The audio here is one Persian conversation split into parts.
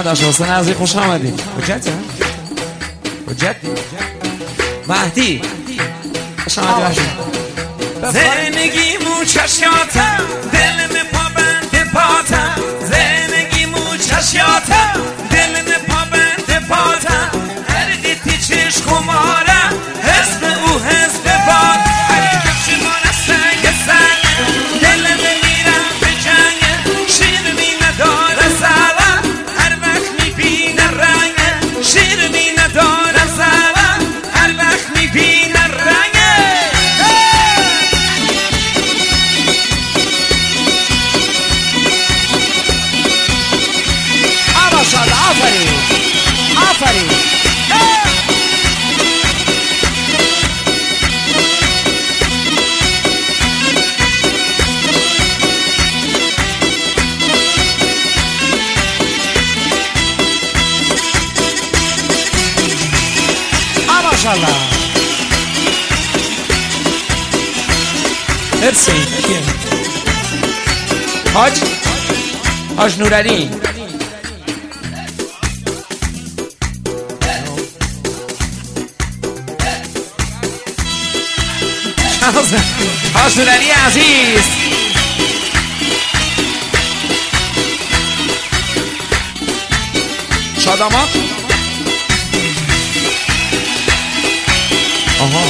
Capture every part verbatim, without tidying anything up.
محمد آشا حسین عزیز خوش آمدید. حجت ها؟ حجت مهدی خوش آمدید. زندگی مو چشیاتم دل می پا بند پاتم، زندگی مو چشیاتم دل می پا بند پاتم، هر دیتی چش خمارم حسب او حسب باد، هر کفش مانه سنگ سنگ دل می میرم به جنگ، شیر می نداره زلم هر وقت می بینه رنگ، شیر می نداره زلم هر وقت می بینه رنگ. ماشاءالله آفرین آفرین. ماشاءالله مرسی. حاج حاج نورعلی حاج نورعلی عزیز شادامات. آها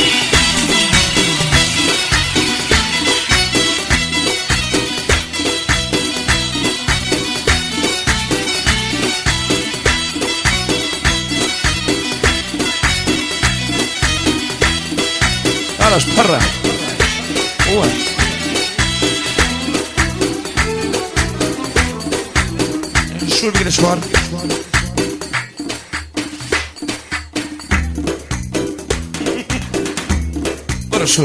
خلاص برا هو شو بيجي الاشوار برا شو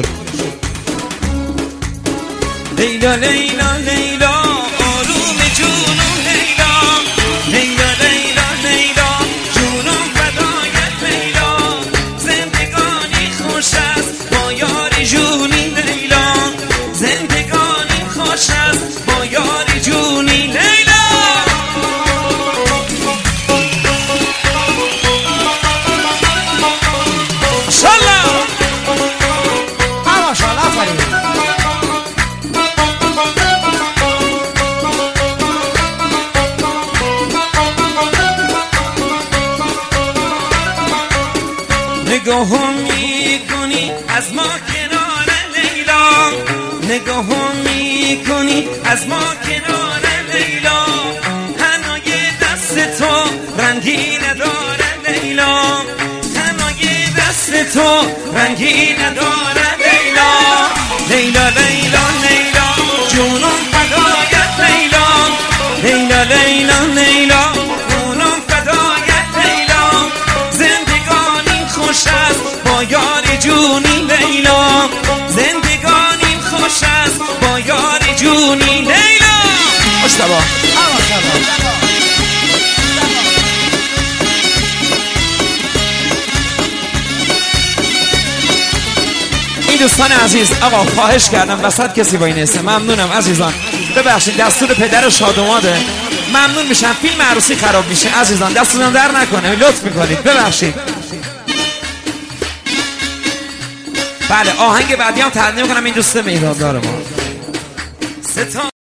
ليلى ليلى ليلى آروم جونم ليلى ليلى ليلى ليلى جونم فدایت لیلا، زندگانی خوش است با یاری جونی لیلا، زندگانی خوش است با یاری جونی لیلا. ماشاءالله ماشاءالله آفرین. نگاهم میکنی از ما کنار لیلا، نگاهم میکنی از ما کنار لیلا، هنوی دست تو رنگی نداره لیلا، هنوی دست تو رنگی نداره لیلا، لیلا لیلا لیلا جونم فدایت لیلا، لیلا لیلا لیلا جونم فدایت لیلا، زندگانی خوش است با یاری جونی لیلا، زندگانی خوش است با یاری جونی لیلا. مشتبه این دوستان عزیز، آقا خواهش کردم وسط کسی با این اسم، ممنونم عزیزان، ببخشید دستور پدر شادوماده، ممنون میشم فیلم عروسی خراب میشه عزیزان، دستتون در نکنه لطف میکنید ببخشید. بله آهنگ بعدی هم تقدیم کنم این دوست میداددار ما.